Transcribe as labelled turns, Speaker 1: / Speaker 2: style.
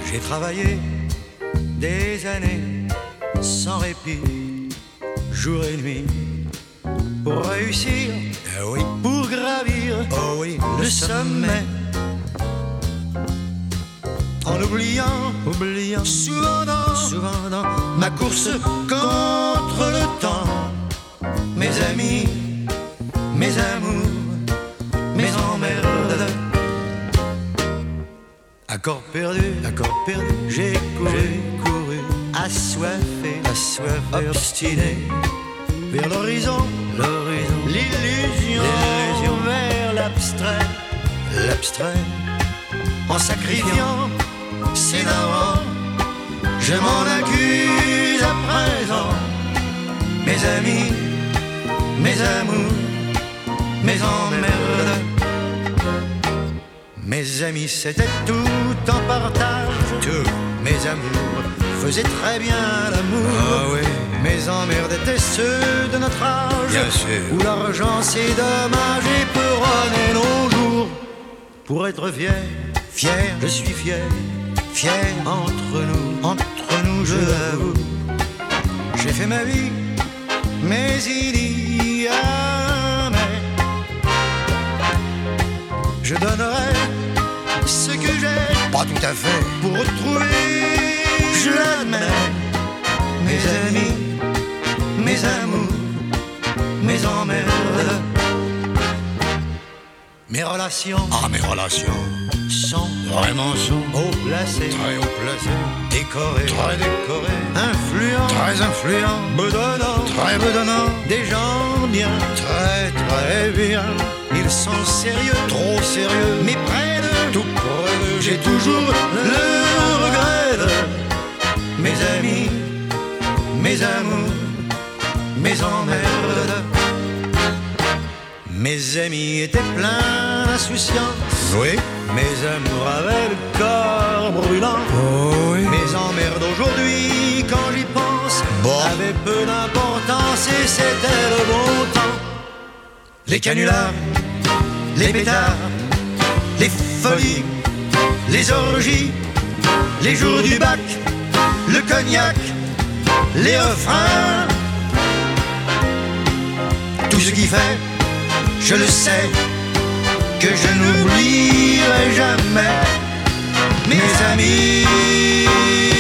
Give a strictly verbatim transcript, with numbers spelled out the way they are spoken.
Speaker 1: J'ai travaillé des années sans répit, jour et nuit, pour réussir, ah oui, pour gravir, oh oui, le sommet. En oubliant, oubliant, souvent dans, souvent dans ma course contre le temps, mes amis, mes amours, mes emmerdes. Accord perdu, accord perdu, j'ai couru, j'ai couru, assoiffé, assoiffé, obstiné, vers l'horizon, l'horizon, l'illusion, l'illusion, vers l'abstrait, l'abstrait, en sacrifiant ses darons, je m'en accuse à présent, mes amis, mes amours, mes emmerdes. Mes amis, c'était tout en partage, tout. Mes amours faisaient très bien l'amour. Ah oui. Mes emmerdes étaient ceux de notre âge, bien sûr, où l'argent c'est dommage et peuronner nos jours. Pour être fier, fier, je suis fier, fier entre nous, entre nous, je l'avoue. J'ai fait ma vie, mais il y a mais je donnerai ce que j'ai, pas tout à fait, pour retrouver, je l'admets, mes amis, mes amours, mes emmerdes. Mes relations, ah mes relations, sont vraiment sont haut placées, très haut placées, décorées, très décorées, influents, très influents, bedonnants, très bedonnants, des gens bien, très très bien. Ils sont sérieux, trop sérieux, mais près de tout près d'eux, j'ai toujours le regret de mes amis, mes amours, mes emmerdes. Mes amis étaient pleins d'insouciance, oui. Mes amours avaient le corps brûlant, oh oui. Mes emmerdes aujourd'hui, quand j'y pense, bon, avaient peu d'importance et c'était le bon temps. Les canulars, les pétards, les folies, les orgies, les jours du bac, le cognac, les refrains, tout ce qui fait, je le sais, que je n'oublierai jamais mes amis.